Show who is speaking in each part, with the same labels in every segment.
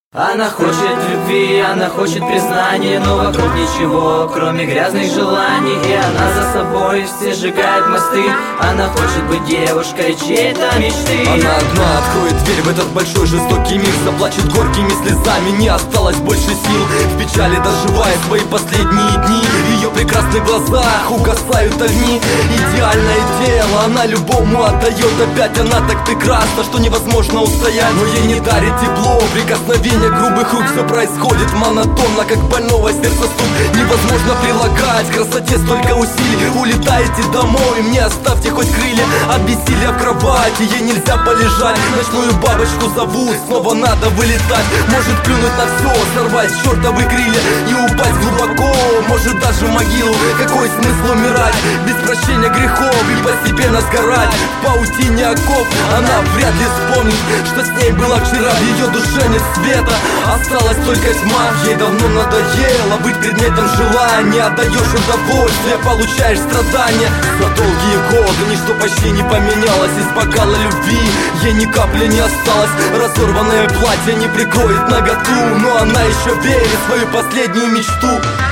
Speaker 1: Она хочет любви, она хочет признания, но вокруг ничего, кроме грязных желаний. И она за собой все сжигает мосты. Она хочет быть девушкой чьей-то мечты.
Speaker 2: Она одна откроет дверь в этот большой жестокий мир, заплачет горькими слезами, не осталось больше сил. В печали доживает свои последние дни. В ее прекрасных глазах угасают огни. Идеальное тело она любому отдает. Опять она так прекрасна, что невозможно устоять. Но ей не дарит тепло, прикосновение грубых рук. Все происходит монотонно, как больного сердца стук. Невозможно прилагать к красоте столько усилий. Улетаете домой, мне оставьте хоть крылья. От бессилия в кровати ей нельзя полежать. Ночную бабочку зовут, снова надо вылетать. Может плюнуть на все, сорвать чертовы крылья и упасть глубоко, может даже в могилу. Какой смысл умирать без прощения грехов и постепенно сгорать в паутине окоп? Она вряд ли вспомнит, что с ней было вчера. В ее душе нет света, осталась только тьма. Ей давно надоело быть предметом желания. Отдаешь удовольствие, получаешь страдания. За долгие годы ничто почти не поменялось. Из бокала любви ей ни капли не осталось. Разорванное платье не прикроет наготу, но она еще верит в свою последнюю мечту.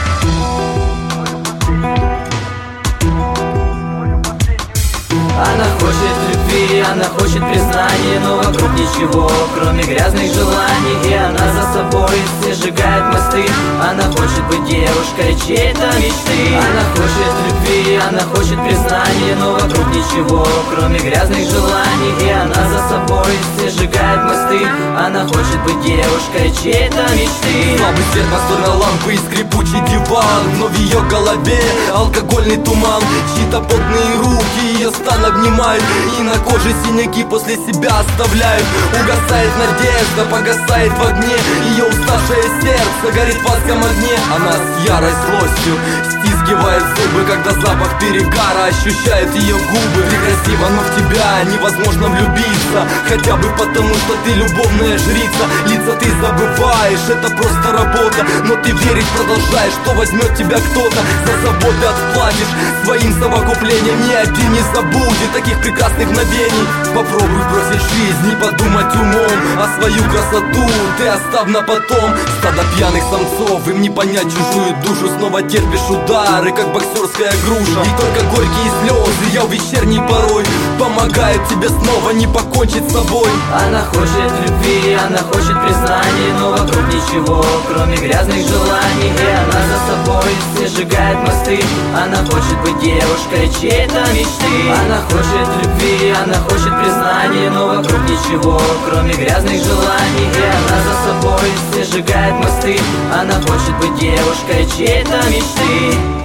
Speaker 1: Она хочет любви, она хочет признания, но вокруг ничего, кроме грязных желаний. И она за собой все сжигает мосты. Она хочет быть девушкой чьей-то мечты. Она хочет любви, она хочет признания, но вокруг ничего, кроме грязных желаний. И она за собой все сжигает мосты. Она хочет быть девушкой чьей-то мечты.
Speaker 2: Слабый свет настольной лампы и скрипучий диван, но в ее голове алкогольный туман. Чьи-то потные руки ее стан обнимают, и на коже синяки после себя оставляют. Угасает надежда, погасает в огне. Ее уставшее сердце горит в адском огне. Она с ярой злостью стискивает зубы, когда запах перегара ощущает ее губы. Ты красива, но в тебя невозможно влюбиться, хотя бы потому, что ты любовная жрица. Лица ты забываешь, это просто работа, но ты верить продолжаешь, что возьмет тебя кто-то. За заботы отплатишь своим совокуплением. Ни один не забудет таких прекрасных мгновений. Попробуй бросить жизнь, не подумать умом, а свою красоту ты оставь на потом. Стадо пьяных самцов, им не понять чужую душу. Снова терпишь удары, как боксерская груша. И только горькие слезы я в вечерней порой помогают тебе снова не покончить с собой.
Speaker 1: Она хочет любви, она хочет признания, но вокруг ничего, кроме грязных желаний. И она за собой все сжигает мосты. Она хочет быть девушкой чьей-то мечты. Она хочет любви, она хочет признания, но вокруг ничего, кроме грязных желаний. И она за собой все сжигает мосты. Она хочет быть девушкой чьей-то мечты.